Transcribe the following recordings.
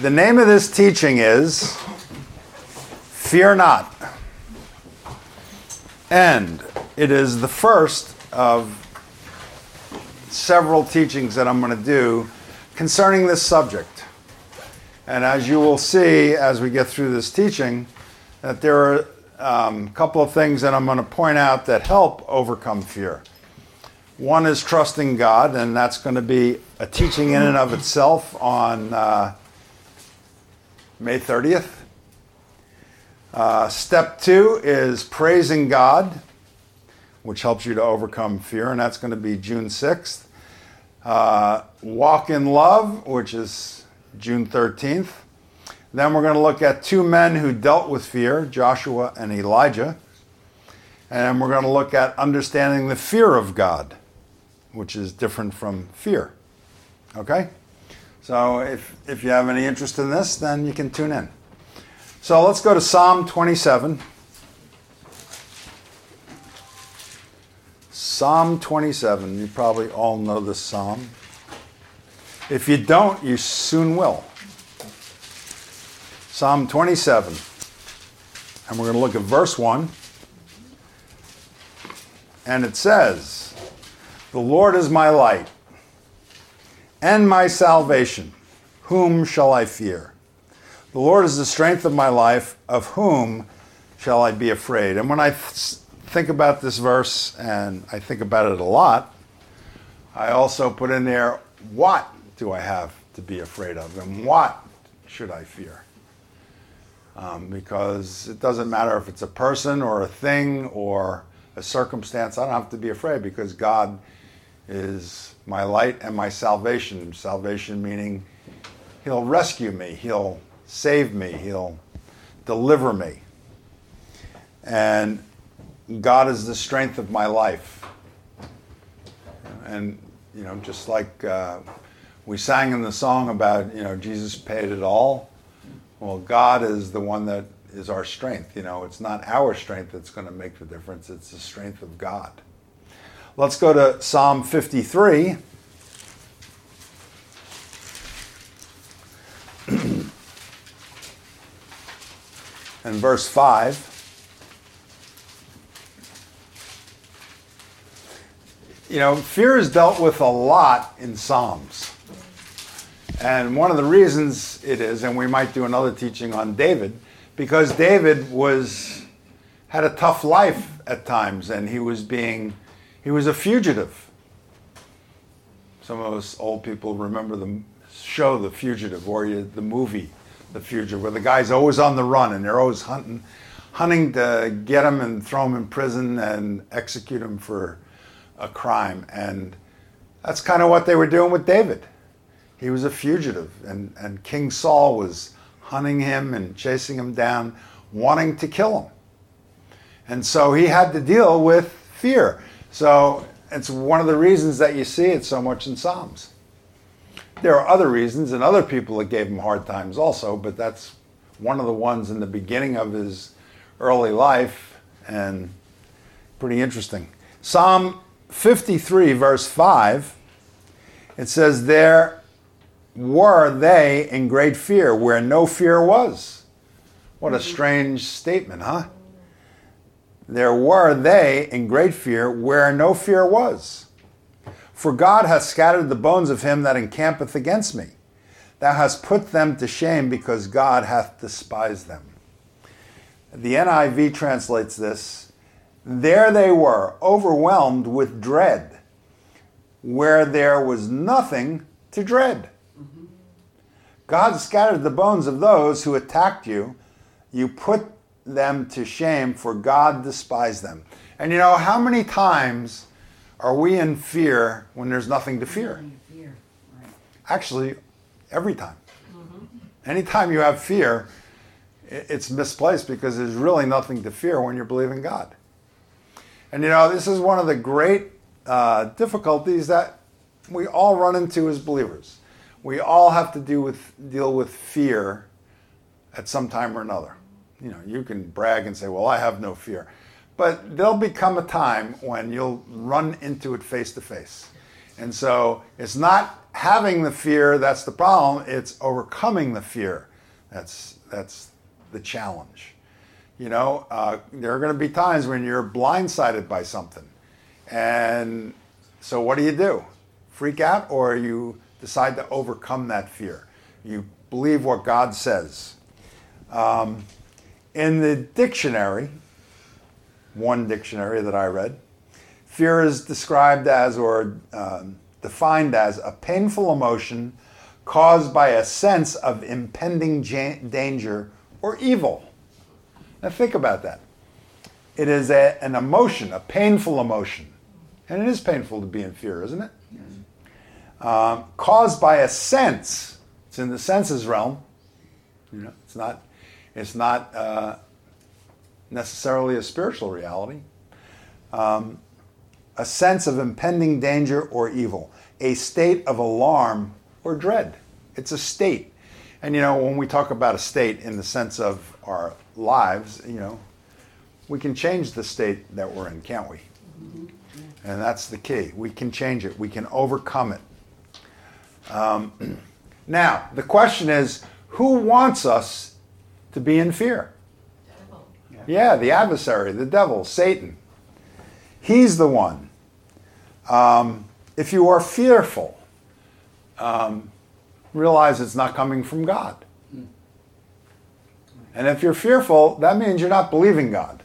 The name of this teaching is Fear Not. And it is the first of several teachings that I'm going to do concerning this subject. And as you will see as we get through this teaching, that there are a couple of things that I'm going to point out that help overcome fear. One is trusting God, and that's going to be a teaching in and of itself on May 30th. Step 2 is praising God, which helps you to overcome fear, and that's going to be June 6th. Walk in love, which is June 13th. Then we're going to look at two men who dealt with fear, Joshua and Elijah. And we're going to look at understanding the fear of God, which is different from fear. Okay? So if you have any interest in this, then you can tune in. So let's go to Psalm 27. Psalm 27. You probably all know this psalm. If you don't, you soon will. Psalm 27. And we're going to look at verse 1. And it says, "The Lord is my light and my salvation. Whom shall I fear? The Lord is the strength of my life. Of whom shall I be afraid?" And when I think about this verse, and I think about it a lot, I also put in there, what do I have to be afraid of? And what should I fear? Because it doesn't matter if it's a person or a thing or a circumstance. I don't have to be afraid because God is my light and my salvation. Salvation meaning He'll rescue me. He'll save me. He'll deliver me. And God is the strength of my life. And, just like we sang in the song about, Jesus paid it all. Well, God is the one that is our strength. It's not our strength that's going to make the difference. It's the strength of God. Let's go to Psalm 53. And verse 5. Fear is dealt with a lot in Psalms. And one of the reasons it is, and we might do another teaching on David, because David had a tough life at times, and he was a fugitive. Some of us old people remember the show The Fugitive, or the movie The Fugitive, where the guy's always on the run, and they're always hunting to get him and throw him in prison and execute him for a crime. And that's kind of what they were doing with David. He was a fugitive, and King Saul was hunting him and chasing him down, wanting to kill him. And so he had to deal with fear. So it's one of the reasons that you see it so much in Psalms. There are other reasons and other people that gave him hard times also, but that's one of the ones in the beginning of his early life, and pretty interesting. Psalm 53, verse 5, it says, "There were they in great fear where no fear was." What a strange statement, huh? There were they in great fear where no fear was. "For God hath scattered the bones of him that encampeth against me. Thou hast put them to shame because God hath despised them." The NIV translates this, "There they were, overwhelmed with dread, where there was nothing to dread." God scattered the bones of those who attacked you. You put them to shame, for God despised them. And how many times are we in fear when there's nothing to fear? Actually, every time. Anytime you have fear, it's misplaced because there's really nothing to fear when you're believing God. And this is one of the great difficulties that we all run into as believers. We all have to deal with fear at some time or another. You can brag and say, well, I have no fear. But there'll become a time when you'll run into it face to face. And so it's not having the fear that's the problem. It's overcoming the fear. That's the challenge. There are going to be times when you're blindsided by something. And so what do? Freak out, or you decide to overcome that fear? You believe what God says. In the dictionary, one dictionary that I read, fear is described as or defined as a painful emotion caused by a sense of impending danger or evil. Now think about that. It is an emotion, a painful emotion. And it is painful to be in fear, isn't it? Yes. Caused by a sense. It's in the senses realm. It's not necessarily a spiritual reality. A sense of impending danger or evil. A state of alarm or dread. It's a state. And when we talk about a state in the sense of our lives, we can change the state that we're in, can't we? Mm-hmm. And that's the key. We can change it. We can overcome it. Now, the question is, who wants us to be in fear? Devil. Yeah, the adversary, the devil, Satan. He's the one. If you are fearful, realize it's not coming from God. And if you're fearful, that means you're not believing God.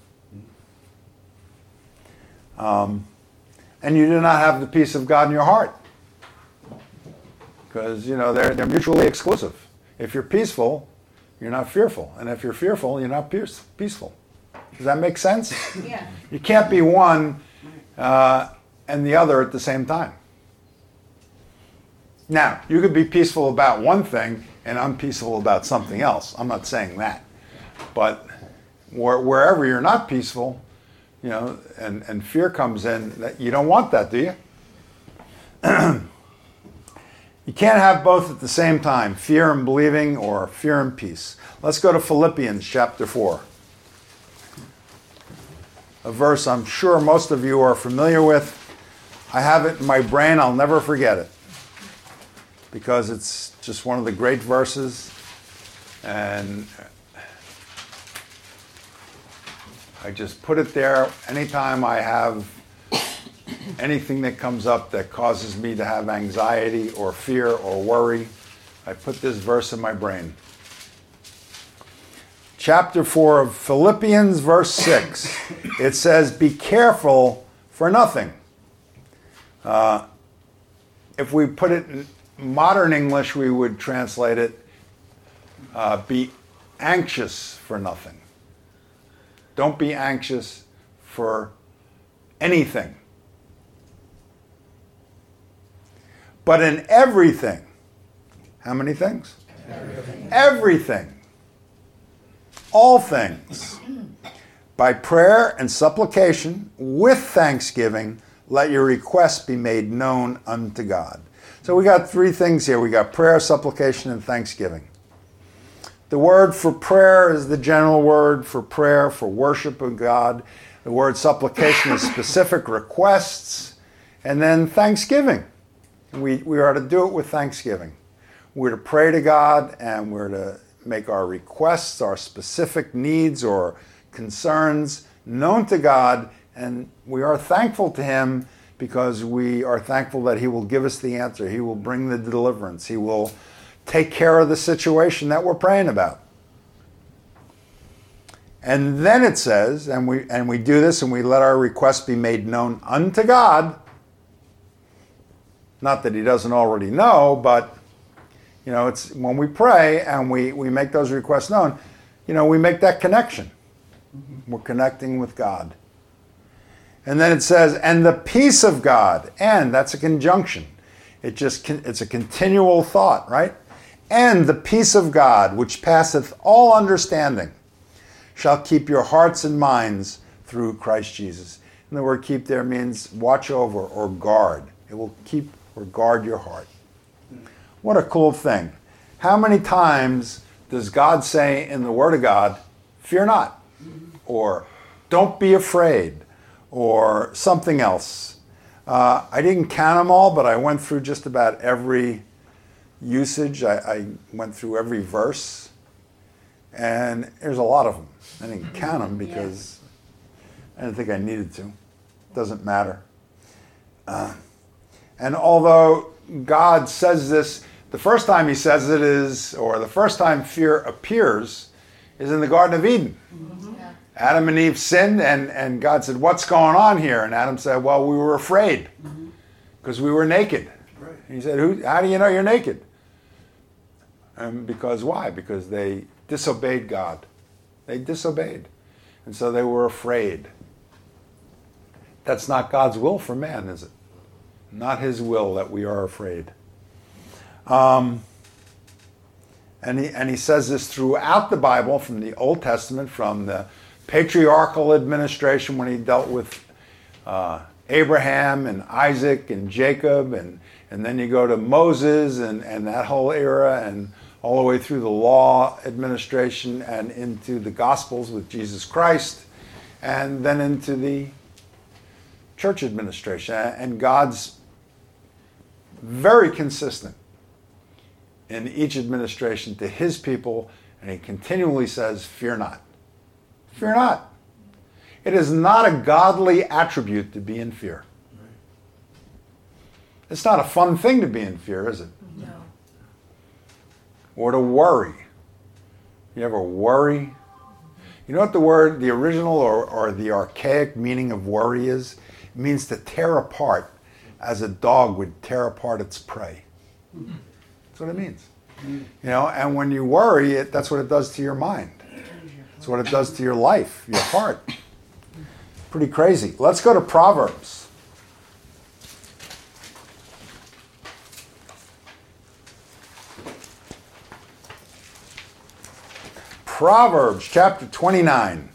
And you do not have the peace of God in your heart. Because, they're mutually exclusive. If you're peaceful, you're not fearful. And if you're fearful, you're not peaceful. Does that make sense? Yeah. You can't be one and the other at the same time. Now, you could be peaceful about one thing and unpeaceful about something else. I'm not saying that. But wherever you're not peaceful, and fear comes in, you don't want that, do you? You can't have both at the same time, fear and believing or fear and peace. Let's go to Philippians chapter 4. A verse I'm sure most of you are familiar with. I have it in my brain, I'll never forget it. Because it's just one of the great verses. And I just put it there anytime I have anything that comes up that causes me to have anxiety or fear or worry. I put this verse in my brain. Chapter 4 of Philippians, verse 6. It says, be careful for nothing. If we put it in modern English, we would translate it, be anxious for nothing. Don't be anxious for anything. But in everything. How many things? Everything. All things. By prayer and supplication, with thanksgiving, let your requests be made known unto God. So we got three things here. We got prayer, supplication, and thanksgiving. The word for prayer is the general word for prayer, for worship of God. The word supplication is specific requests. And then thanksgiving. We are to do it with thanksgiving. We're to pray to God, and we're to make our requests, our specific needs or concerns known to God, and we are thankful to Him because we are thankful that He will give us the answer. He will bring the deliverance. He will take care of the situation that we're praying about. And then it says, and we do this and we let our requests be made known unto God. Not that He doesn't already know, but it's when we pray and we make those requests known, we make that connection. We're connecting with God. And then it says, and the peace of God, and that's a conjunction. It's a continual thought, right? And the peace of God, which passeth all understanding, shall keep your hearts and minds through Christ Jesus. And the word keep there means watch over or guard. It will keep or guard your heart. What a cool thing. How many times does God say in the Word of God, fear not, or don't be afraid, or something else? I didn't count them all, but I went through just about every usage. I went through every verse, and there's a lot of them. I didn't count them because I didn't think I needed to. Doesn't matter. And although God says this, the first time he says it is, or the first time fear appears, is in the Garden of Eden. Mm-hmm. Yeah. Adam and Eve sinned, and God said, "What's going on here?" And Adam said, "Well, we were afraid because we were naked." Right. And he said, "How do you know you're naked?" Because why? Because they disobeyed God. They disobeyed. And so they were afraid. That's not God's will for man, is it? Not his will that we are afraid. And he says this throughout the Bible, from the Old Testament, from the patriarchal administration when he dealt with Abraham and Isaac and Jacob, and then you go to Moses and that whole era, and all the way through the law administration and into the Gospels with Jesus Christ, and then into the church administration. And God's very consistent in each administration to his people, and he continually says, "Fear not. Fear not." It is not a godly attribute to be in fear. It's not a fun thing to be in fear, is it? No. Or to worry. You ever worry? You know what the original or the archaic meaning of worry is? It means to tear apart as a dog would tear apart its prey. That's what it means. You know, and when you worry, that's what it does to your mind. That's what it does to your life, your heart. Pretty crazy. Let's go to Proverbs. Proverbs chapter 29.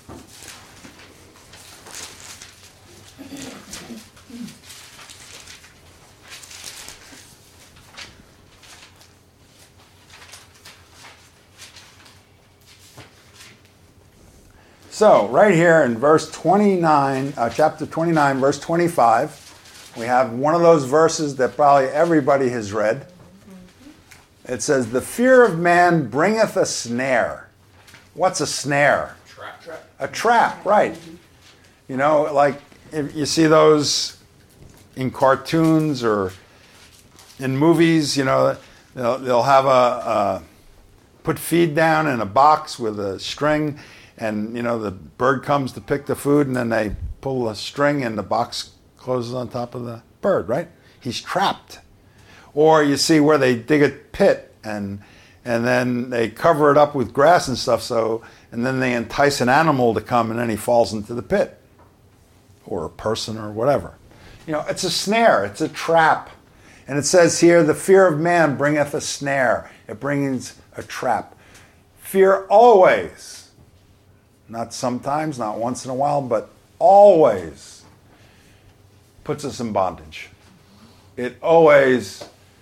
So, right here in verse 29, chapter 29, verse 25, we have one of those verses that probably everybody has read. It says, "The fear of man bringeth a snare." What's a snare? Trap. A trap, right. You know, like if you see those in cartoons or in movies, you know, they'll have put feed down in a box with a string, and, you know, the bird comes to pick the food, and then they pull a string and the box closes on top of the bird, right? He's trapped. Or you see where they dig a pit and then they cover it up with grass and stuff, and then they entice an animal to come, and then he falls into the pit. Or a person or whatever. You know, it's a snare, it's a trap. And it says here, "The fear of man bringeth a snare." It brings a trap. Fear always, not sometimes, not once in a while, but always puts us in bondage. It always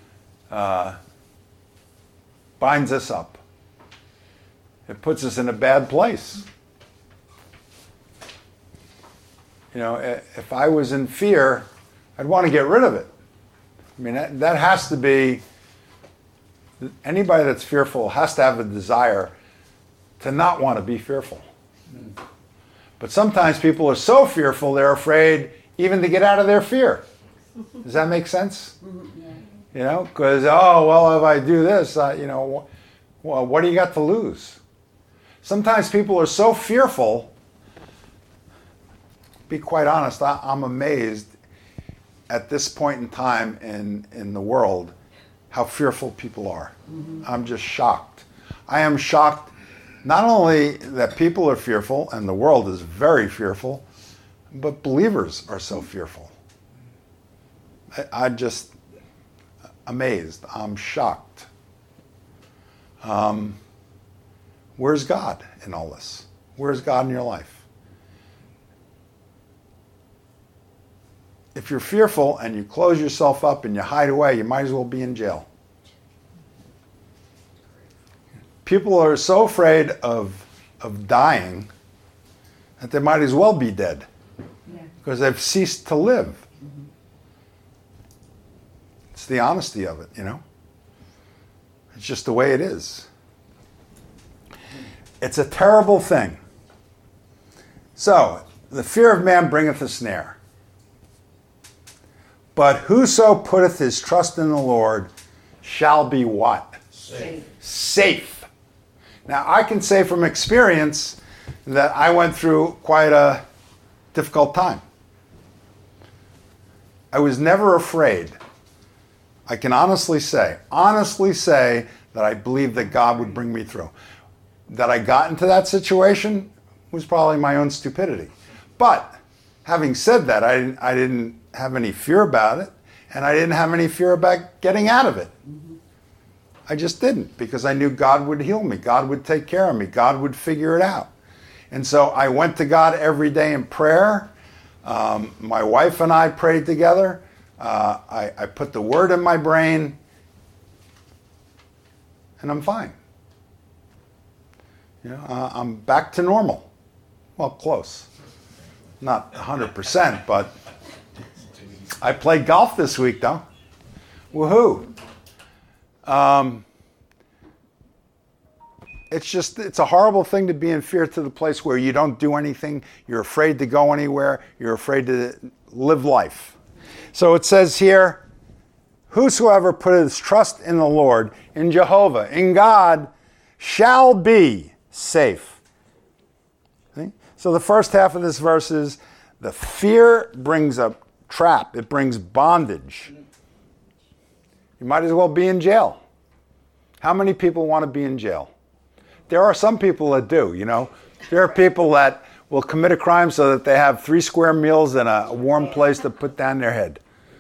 binds us up. It puts us in a bad place. You know, if I was in fear, I'd want to get rid of it. I mean, that has to be, anybody that's fearful has to have a desire to not want to be fearful. But sometimes people are so fearful they're afraid even to get out of their fear. Does that make sense? You know, because, oh, well, if I do this, you know, well, what do you got to lose? Sometimes people are so fearful. Be quite honest, I'm amazed at this point in time in the world how fearful people are. I'm just shocked. I am shocked not only that people are fearful, and the world is very fearful, but believers are so fearful. I'm just amazed. I'm shocked. Where's God in all this? Where's God in your life? If you're fearful and you close yourself up and you hide away, you might as well be in jail. People are so afraid of dying that they might as well be dead because they've ceased to live. It's the honesty of it, It's just the way it is. It's a terrible thing. So, the fear of man bringeth a snare. But whoso putteth his trust in the Lord shall be what? Safe. Now, I can say from experience that I went through quite a difficult time. I was never afraid. I can honestly say that I believed that God would bring me through. That I got into that situation was probably my own stupidity. But having said that, I didn't have any fear about it, and I didn't have any fear about getting out of it. I just didn't, because I knew God would heal me. God would take care of me. God would figure it out. And so I went to God every day in prayer. My wife and I prayed together. I put the word in my brain, and I'm fine. I'm back to normal. Well, close. Not 100%, but I played golf this week, though. Woohoo. It's a horrible thing to be in fear to the place where you don't do anything, you're afraid to go anywhere, you're afraid to live life. So it says here, whosoever putteth his trust in the Lord, in Jehovah, in God, shall be safe. See? So the first half of this verse is, the fear brings a trap, it brings bondage. You might as well be in jail. How many people want to be in jail? There are some people that do, There are people that will commit a crime so that they have 3 square meals and a warm place to put down their head.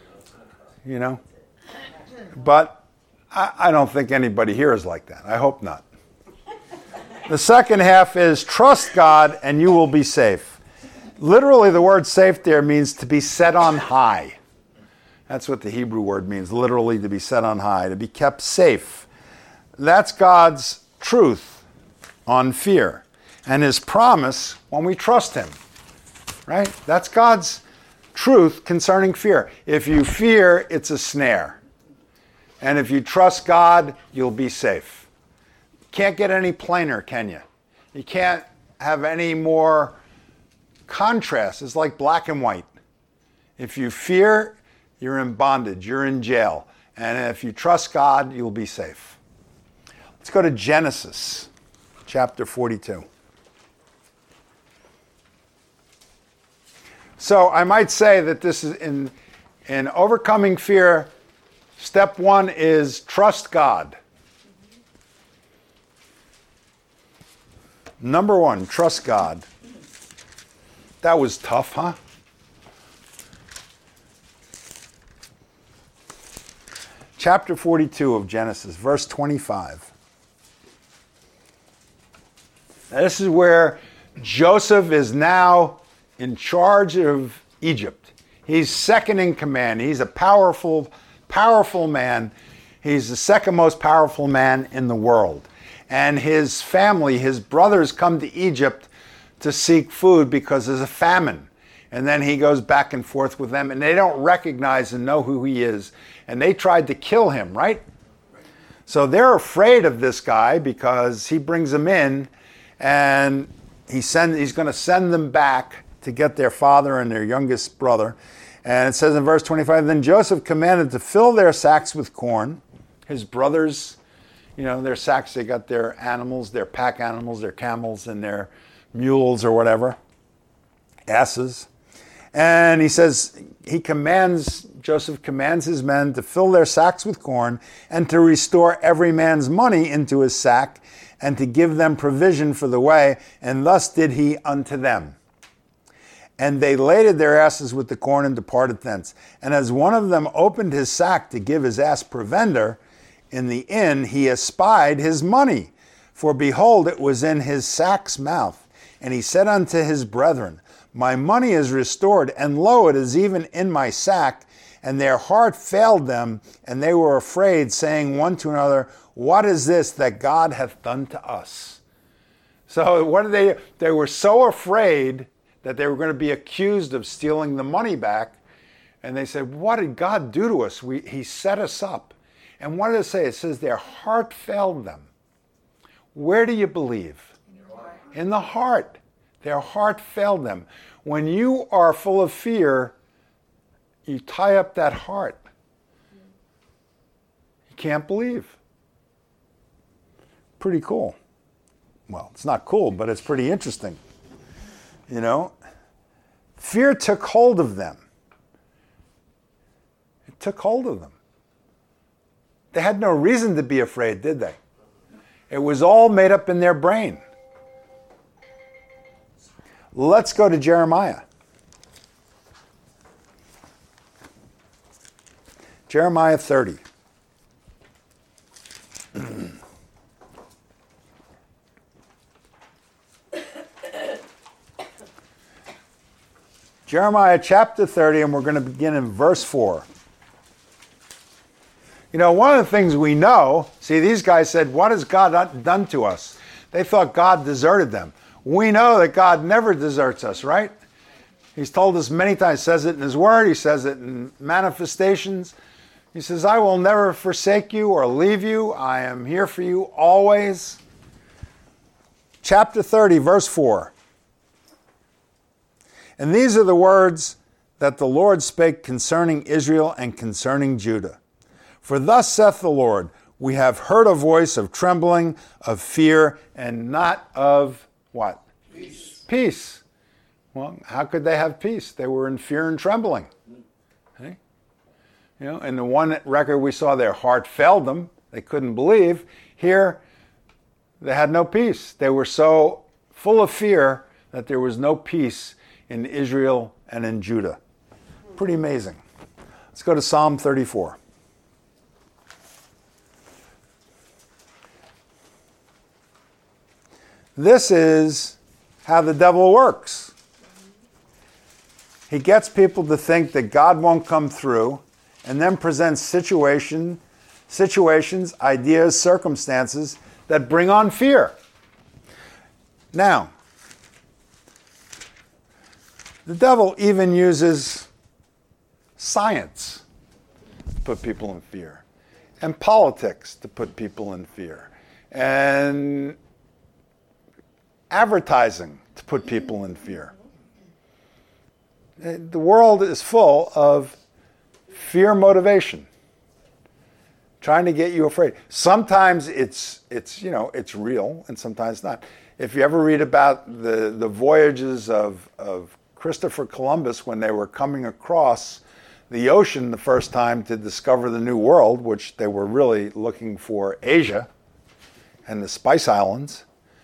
But I don't think anybody here is like that. I hope not. The second half is, trust God and you will be safe. Literally, the word safe there means to be set on high. That's what the Hebrew word means, literally to be set on high, to be kept safe. That's God's truth on fear and his promise when we trust him, right? That's God's truth concerning fear. If you fear, it's a snare. And if you trust God, you'll be safe. Can't get any plainer, can you? You can't have any more contrast. It's like black and white. If you fear, you're in bondage, you're in jail. And if you trust God, you'll be safe. Let's go to Genesis chapter 42. So I might say that this is in overcoming fear, step 1 is trust God. Number 1, trust God. That was tough, huh? Chapter 42 of Genesis, verse 25. Now, this is where Joseph is now in charge of Egypt. He's second in command. He's a powerful man. He's the second most powerful man in the world. And his family, his brothers, come to Egypt to seek food because there's a famine. And then he goes back and forth with them, and they don't recognize and know who he is. And they tried to kill him, right? So they're afraid of this guy because he brings them in, and he's going to send them back to get their father and their youngest brother. And it says in verse 25, then Joseph commanded to fill their sacks with corn. His brothers, their sacks, they got their animals, their pack animals, their camels and their mules or whatever, asses. And he says, Joseph commands his men to fill their sacks with corn and to restore every man's money into his sack and to give them provision for the way. And thus did he unto them. And they laded their asses with the corn and departed thence. And as one of them opened his sack to give his ass provender in the inn, he espied his money. For behold, it was in his sack's mouth. And he said unto his brethren, my money is restored, and lo, it is even in my sack. And their heart failed them, and they were afraid, saying one to another, what is this that God hath done to us? So what did they? They were so afraid that they were going to be accused of stealing the money back. And they said, what did God do to us? He set us up. And what did it say? It says their heart failed them. Where do you believe? In the heart. Their heart failed them. When you are full of fear, you tie up that heart. You can't believe. Pretty cool. Well, it's not cool, but it's pretty interesting. You know? Fear took hold of them. It took hold of them. They had no reason to be afraid, did they? It was all made up in their brain. Let's go to Jeremiah. Jeremiah 30. Jeremiah chapter 30, and we're going to begin in verse 4. You know, one of the things we know, see, these guys said, what has God done to us? They thought God deserted them. We know that God never deserts us, right? He's told us many times, says it in his word, he says it in manifestations. He says, I will never forsake you or leave you. I am here for you always. Chapter 30, verse 4. And these are the words that the Lord spake concerning Israel and concerning Judah. For thus saith the Lord, we have heard a voice of trembling, of fear, and not of what? Peace. Peace. Well, how could they have peace? They were in fear and trembling. Okay? You know, in the one record we saw, their heart failed them. They couldn't believe. Here, they had no peace. They were so full of fear that there was no peace in Israel and in Judah. Pretty amazing. Let's go to Psalm 34. This is how the devil works. He gets people to think that God won't come through and then presents situations, ideas, circumstances that bring on fear. Now, the devil even uses science to put people in fear, and politics to put people in fear, and advertising to put people in fear. The world is full of fear motivation, trying to get you afraid. Sometimes it's real, and sometimes not. If you ever read about the voyages of Christopher Columbus when they were coming across the ocean the first time to discover the New World, which they were really looking for Asia and the Spice Islands,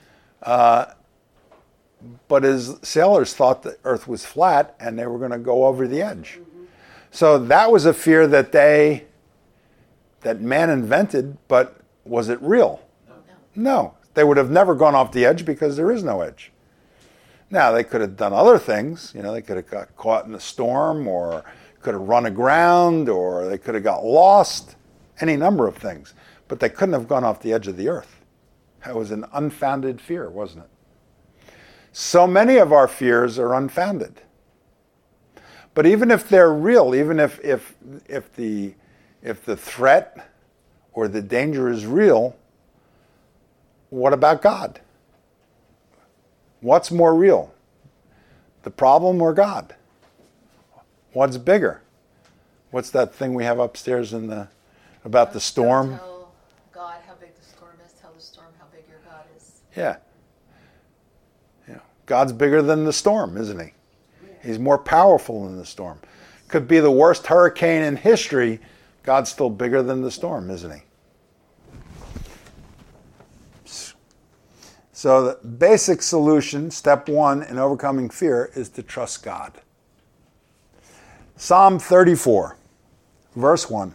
but his sailors thought the Earth was flat and they were going to go over the edge. Mm-hmm. So that was a fear that man invented, but was it real? No. They would have never gone off the edge because there is no edge. Now, they could have done other things. You know, they could have got caught in a storm, or could have run aground, or they could have got lost, any number of things. But they couldn't have gone off the edge of the earth. That was an unfounded fear, wasn't it? So many of our fears are unfounded. But even if they're real, even if the threat or the danger is real, what about God? What's more real? The problem or God? What's bigger? What's that thing we have upstairs about the storm? Tell God how big the storm is. Tell the storm how big your God is. Yeah. God's bigger than the storm, isn't he? He's more powerful than the storm. Could be the worst hurricane in history. God's still bigger than the storm, isn't he? So the basic solution, step one in overcoming fear, is to trust God. Psalm 34, verse 1.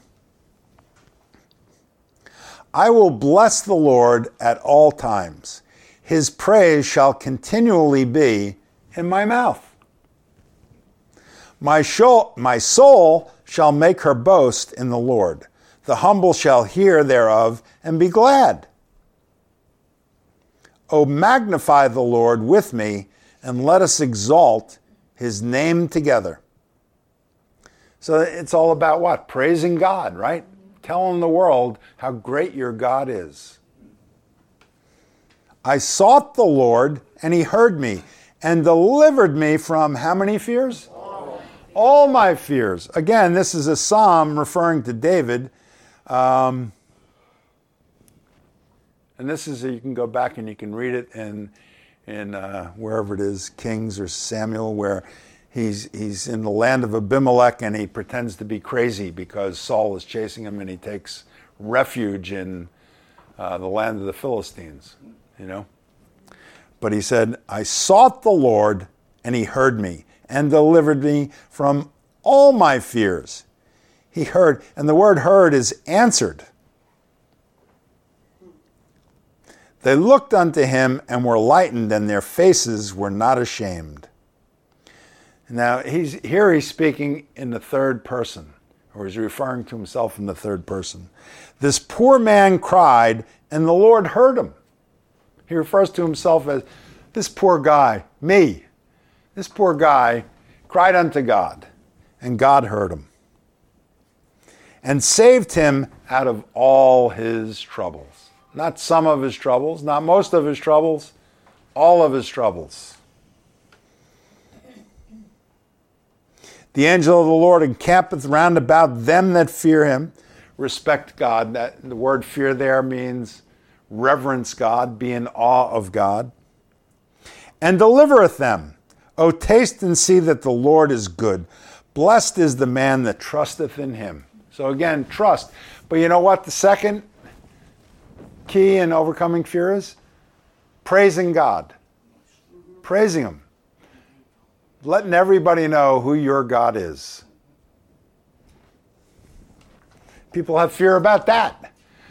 I will bless the Lord at all times. His praise shall continually be in my mouth. My soul shall make her boast in the Lord. The humble shall hear thereof and be glad. O magnify the Lord with me, and let us exalt his name together. So it's all about what? Praising God, right? Telling the world how great your God is. I sought the Lord, and he heard me, and delivered me from how many fears? All my fears. Again, this is a psalm referring to David. And this is, you can go back and you can read it in wherever it is, Kings or Samuel, where he's in the land of Abimelech and he pretends to be crazy because Saul is chasing him, and he takes refuge in the land of the Philistines, But he said, I sought the Lord, and he heard me and delivered me from all my fears. He heard, and the word heard is answered. They looked unto him and were lightened, and their faces were not ashamed. Now, he's speaking in the third person, or he's referring to himself in the third person. This poor man cried, and the Lord heard him. He refers to himself as, this poor guy, me. This poor guy cried unto God, and God heard him, and saved him out of all his troubles. Not some of his troubles, not most of his troubles, all of his troubles. The angel of the Lord encampeth round about them that fear him. Respect God. The word fear there means reverence God, be in awe of God. And delivereth them. O taste and see that the Lord is good. Blessed is the man that trusteth in him. So again, trust. But you know what the second key in overcoming fear is? Praising God. Praising him. Letting everybody know who your God is. People have fear about that.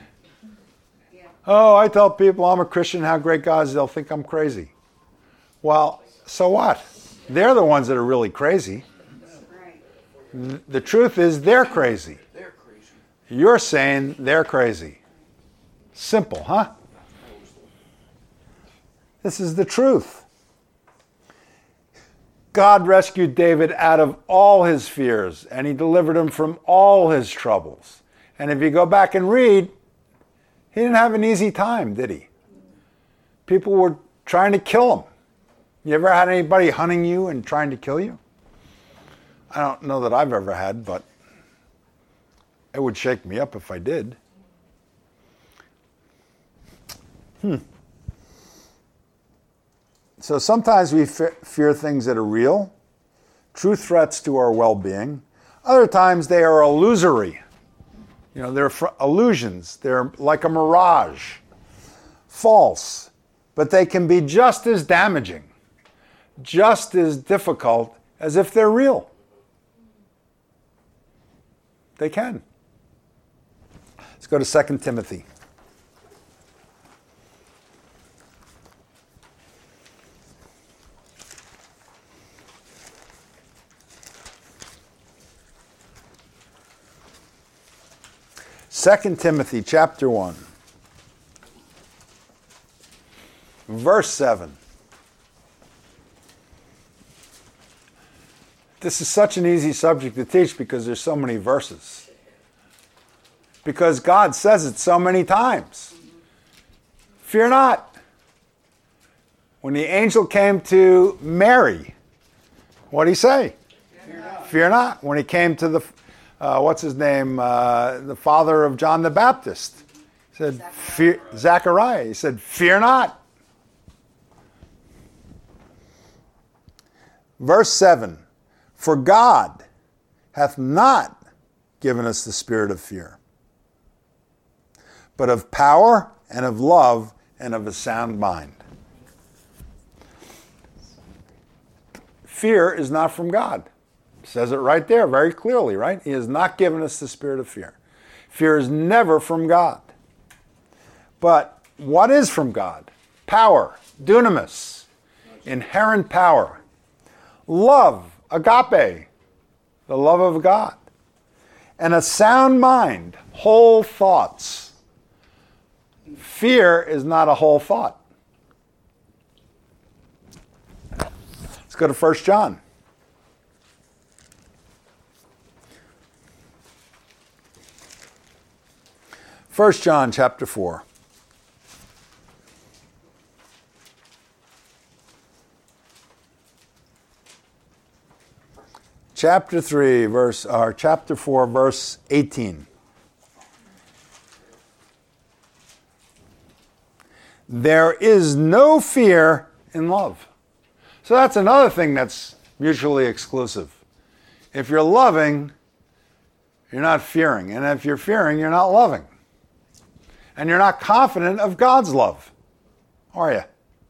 Oh, I tell people I'm a Christian, how great God is, they'll think I'm crazy. Well, so what? They're the ones that are really crazy. The truth is they're crazy. You're saying they're crazy. Simple, huh? This is the truth. God rescued David out of all his fears, and he delivered him from all his troubles. And if you go back and read, he didn't have an easy time, did he? People were trying to kill him. You ever had anybody hunting you and trying to kill you? I don't know that I've ever had, but it would shake me up if I did. So sometimes we fear things that are real, true threats to our well-being. Other times they are illusory. They're illusions. They're like a mirage, false. But they can be just as damaging, just as difficult as if they're real. They can. Let's go to 2 Timothy. Second Timothy chapter 1, verse 7. This is such an easy subject to teach because there's so many verses. Because God says it so many times. Fear not. When the angel came to Mary, what did he say? Fear not. Fear not. When he came to the the father of John the Baptist. He said, Zechariah. He said, fear not. Verse 7, for God hath not given us the spirit of fear, but of power and of love and of a sound mind. Fear is not from God. Says it right there very clearly, right? He has not given us the spirit of fear. Fear is never from God. But what is from God? Power, dunamis, inherent power. Love, agape, the love of God. And a sound mind, whole thoughts. Fear is not a whole thought. Let's go to 1 John. 1 John chapter 4. Chapter 4, verse 18. There is no fear in love. So that's another thing that's mutually exclusive. If you're loving, you're not fearing. And if you're fearing, you're not loving. And you're not confident of God's love, are you?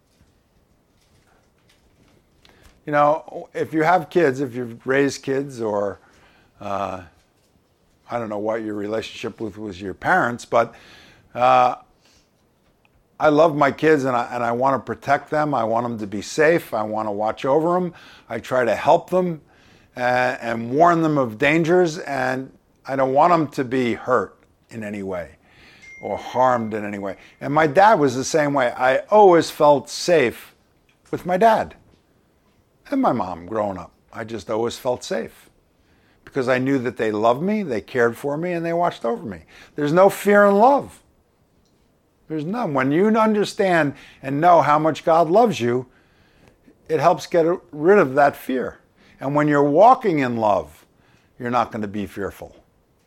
You know, if you have kids, if you've raised kids, or I don't know what your relationship was your parents, but I love my kids, and I want to protect them. I want them to be safe. I want to watch over them. I try to help them and warn them of dangers, and I don't want them to be hurt in any way or harmed in any way. And my dad was the same way. I always felt safe with my dad and my mom growing up. I just always felt safe because I knew that they loved me, they cared for me, and they watched over me. There's no fear in love. There's none. When you understand and know how much God loves you, it helps get rid of that fear. And when you're walking in love, you're not going to be fearful.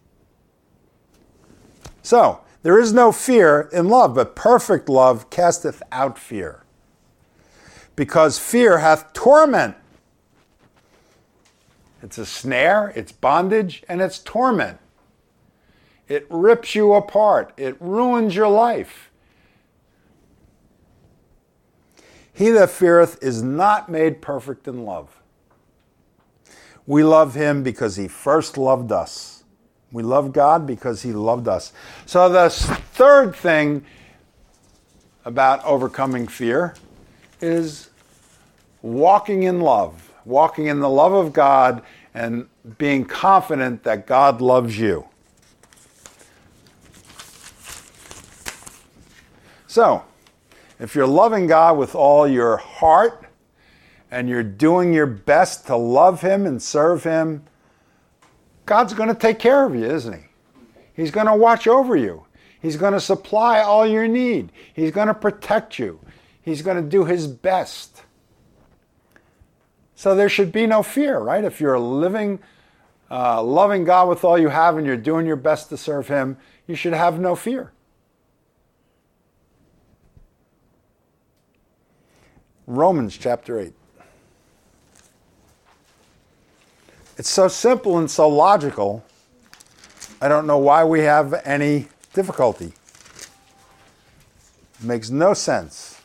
So, there is no fear in love, but perfect love casteth out fear. Because fear hath torment. It's a snare, it's bondage, and it's torment. It rips you apart. It ruins your life. He that feareth is not made perfect in love. We love him because he first loved us. We love God because he loved us. So the third thing about overcoming fear is walking in love, walking in the love of God and being confident that God loves you. So, if you're loving God with all your heart and you're doing your best to love him and serve him, God's going to take care of you, isn't he? He's going to watch over you. He's going to supply all your need. He's going to protect you. He's going to do his best. So there should be no fear, right? If you're loving God with all you have and you're doing your best to serve him, you should have no fear. Romans chapter 8. It's so simple and so logical, I don't know why we have any difficulty. It makes no sense.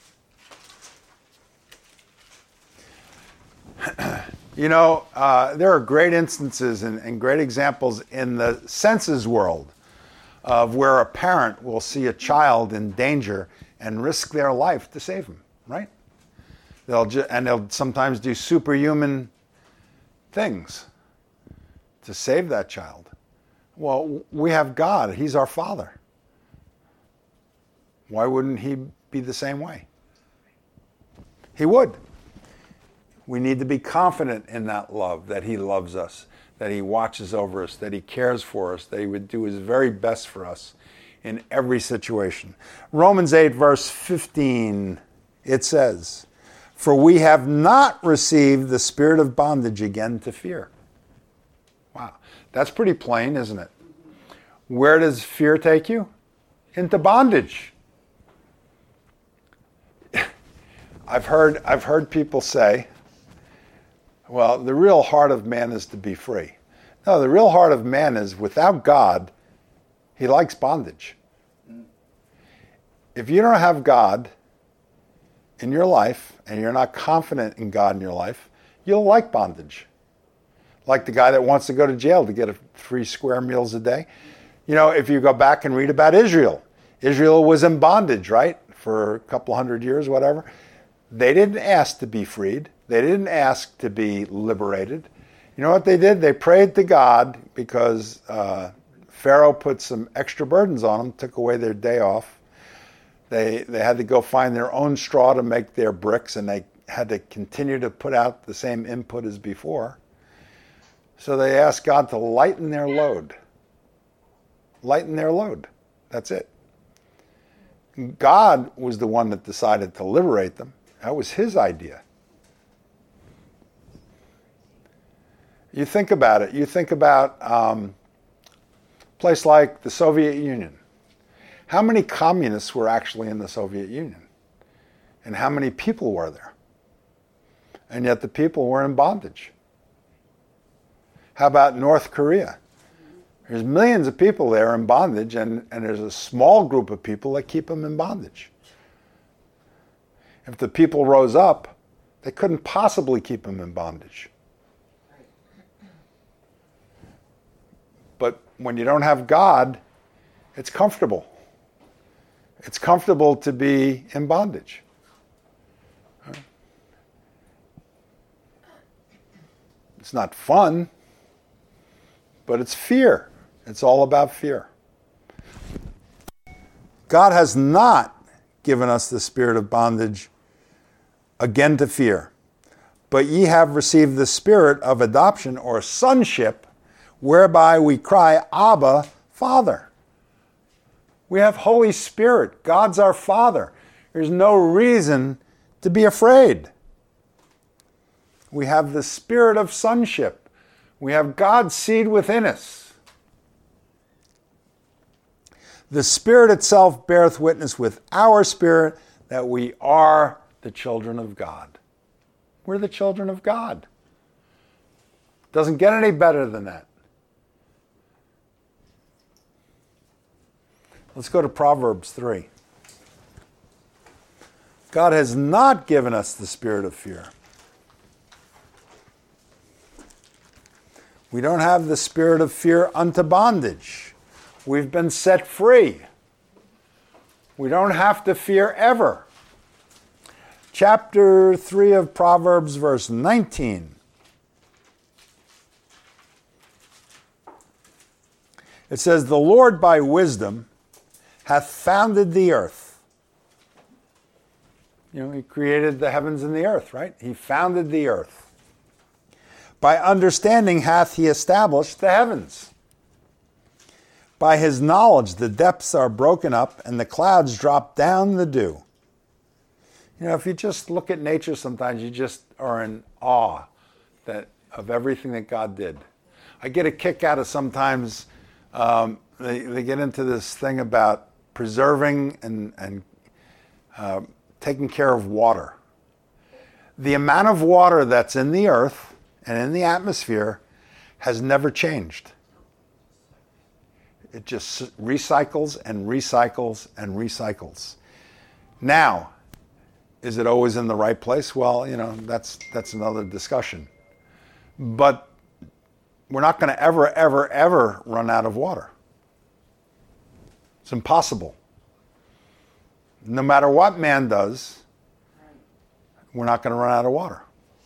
You know, there are great instances and great examples in the senses world of where a parent will see a child in danger and risk their life to save him, right? They'll sometimes do superhuman things to save that child. Well, we have God. He's our Father. Why wouldn't he be the same way? He would. We need to be confident in that love, that he loves us, that he watches over us, that he cares for us, that he would do his very best for us in every situation. Romans 8, verse 15, it says, "For we have not received the spirit of bondage again to fear." Wow, that's pretty plain, isn't it? Where does fear take you? Into bondage. I've heard people say, well, the real heart of man is to be free. No, the real heart of man is without God, he likes bondage. If you don't have God in your life and you're not confident in God in your life, you'll like bondage. Like the guy that wants to go to jail to get 3 square meals a day. You know, if you go back and read about Israel, Israel was in bondage, right? For a couple hundred years, whatever. They didn't ask to be freed. They didn't ask to be liberated. You know what they did? They prayed to God because Pharaoh put some extra burdens on them, took away their day off. They had to go find their own straw to make their bricks, and they had to continue to put out the same input as before. So they asked God to lighten their load. Lighten their load. That's it. God was the one that decided to liberate them. That was his idea. You think about it. You think about a place like the Soviet Union. How many communists were actually in the Soviet Union? And how many people were there? And yet the people were in bondage. How about North Korea? There's millions of people there in bondage, and there's a small group of people that keep them in bondage. If the people rose up, they couldn't possibly keep them in bondage. But when you don't have God, it's comfortable. It's comfortable to be in bondage. It's not fun, but it's fear. It's all about fear. God has not given us the spirit of bondage again to fear, but ye have received the spirit of adoption or sonship, whereby we cry, Abba, Father. We have Holy Spirit. God's our Father. There's no reason to be afraid. We have the spirit of sonship. We have God's seed within us. The Spirit itself beareth witness with our spirit that we are the children of God. We're the children of God. Doesn't get any better than that. Let's go to Proverbs 3. God has not given us the spirit of fear. We don't have the spirit of fear unto bondage. We've been set free. We don't have to fear ever. Chapter 3 of Proverbs, verse 19. It says, the Lord by wisdom hath founded the earth. You know, he created the heavens and the earth, right? He founded the earth. By understanding hath he established the heavens. By his knowledge the depths are broken up, and the clouds drop down the dew. You know, if you just look at nature sometimes, you just are in awe of everything that God did. I get a kick out of sometimes, they get into this thing about preserving and taking care of water. The amount of water that's in the earth and in the atmosphere has never changed. It just recycles and recycles and recycles. Now, is it always in the right place? Well, you know, that's another discussion. But we're not going to ever run out of water. It's impossible. No matter what man does, we're not going to run out of water.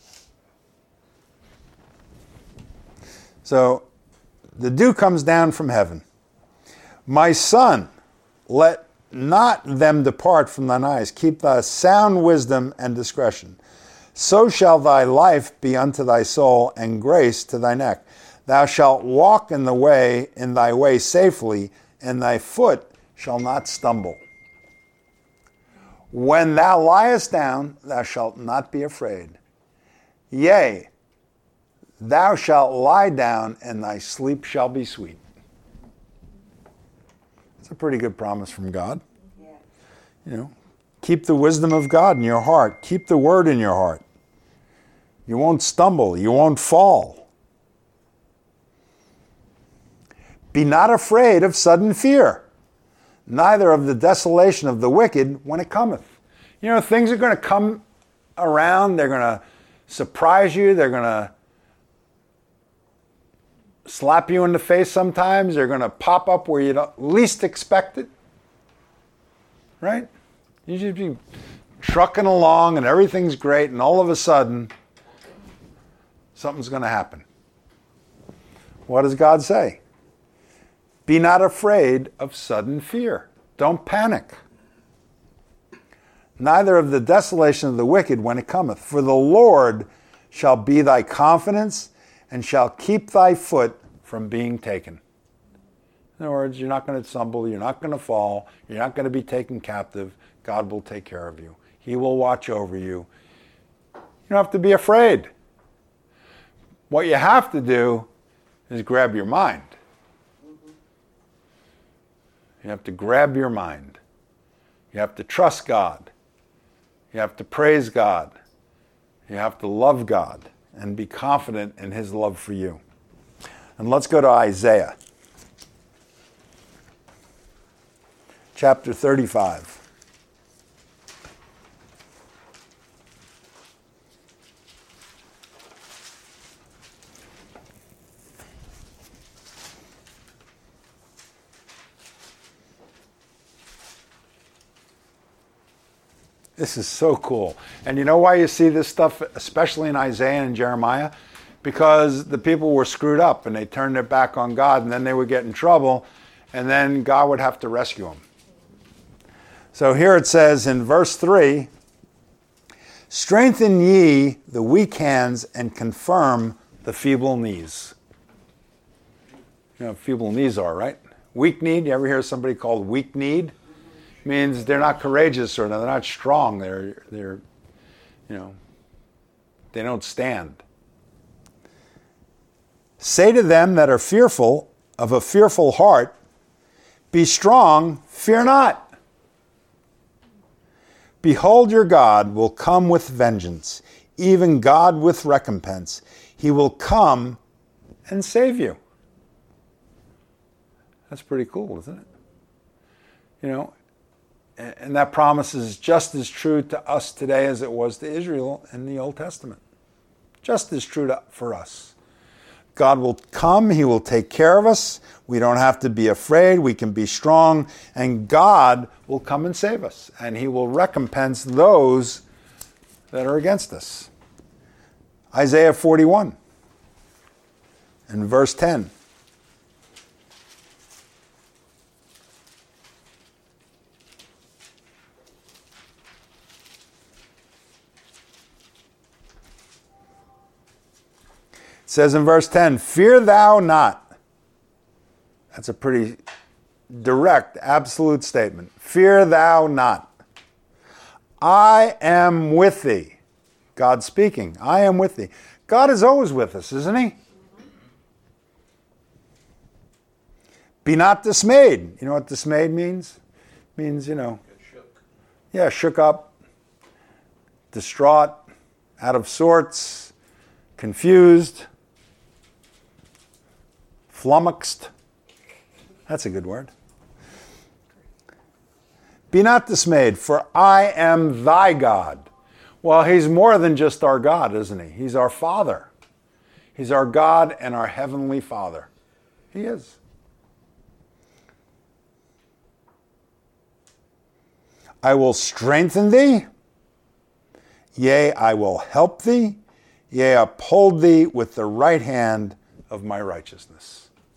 So, the dew comes down from heaven. My son, let not them depart from thine eyes. Keep thy sound wisdom and discretion. So shall thy life be unto thy soul, and grace to thy neck. Thou shalt walk in thy way safely, and thy foot shall not stumble. When thou liest down, thou shalt not be afraid. Yea, thou shalt lie down, and thy sleep shall be sweet. It's a pretty good promise from God. Yeah. You know, keep the wisdom of God in your heart. Keep the word in your heart. You won't stumble. You won't fall. Be not afraid of sudden fear, neither of the desolation of the wicked when it cometh. You know, things are going to come around. They're going to surprise you. They're going to slap you in the face sometimes. They're going to pop up where you don't least expect it. Right? You should be trucking along and everything's great, and all of a sudden, something's going to happen. What does God say? Be not afraid of sudden fear. Don't panic. Neither of the desolation of the wicked when it cometh. For the Lord shall be thy confidence, and shall keep thy foot from being taken. In other words, you're not going to stumble, you're not going to fall, you're not going to be taken captive. God will take care of you. He will watch over you. You don't have to be afraid. What you have to do is grab your mind. You have to grab your mind. You have to trust God. You have to praise God. You have to love God and be confident in His love for you. And let's go to Isaiah, chapter 35. This is so cool. And you know why you see this stuff, especially in Isaiah and Jeremiah? Because the people were screwed up and they turned their back on God, and then they would get in trouble, and then God would have to rescue them. So here it says in verse 3, "Strengthen ye the weak hands and confirm the feeble knees." You know what feeble knees are, right? Weak kneed. You ever hear somebody called weak kneed? Means they're not courageous or they're not strong. They're they don't stand. "Say to them that are fearful, of a fearful heart, be strong, fear not. Behold, your God will come with vengeance, even God with recompense. He will come and save you." That's pretty cool, isn't it? You know, and that promise is just as true to us today as it was to Israel in the Old Testament. Just as true for us. God will come. He will take care of us. We don't have to be afraid. We can be strong. And God will come and save us. And He will recompense those that are against us. Isaiah 41 and verse 10. It says in verse 10, "Fear thou not." That's a pretty direct, absolute statement. "Fear thou not. I am with thee." God speaking. I am with thee. God is always with us, isn't He? "Be not dismayed." You know what dismayed means? It means, Shook. Yeah, shook up, distraught, out of sorts, confused, flummoxed. That's a good word. "Be not dismayed, for I am thy God." Well, He's more than just our God, isn't He? He's our Father. He's our God and our Heavenly Father. He is. "I will strengthen thee. Yea, I will help thee. Yea, uphold thee with the right hand of my righteousness."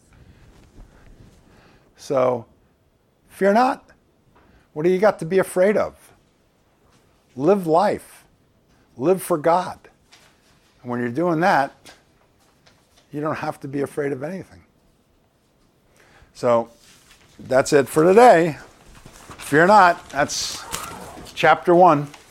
So, fear not. What do you got to be afraid of? Live life. Live for God. And when you're doing that, you don't have to be afraid of anything. So, that's it for today. Fear not. That's chapter 1.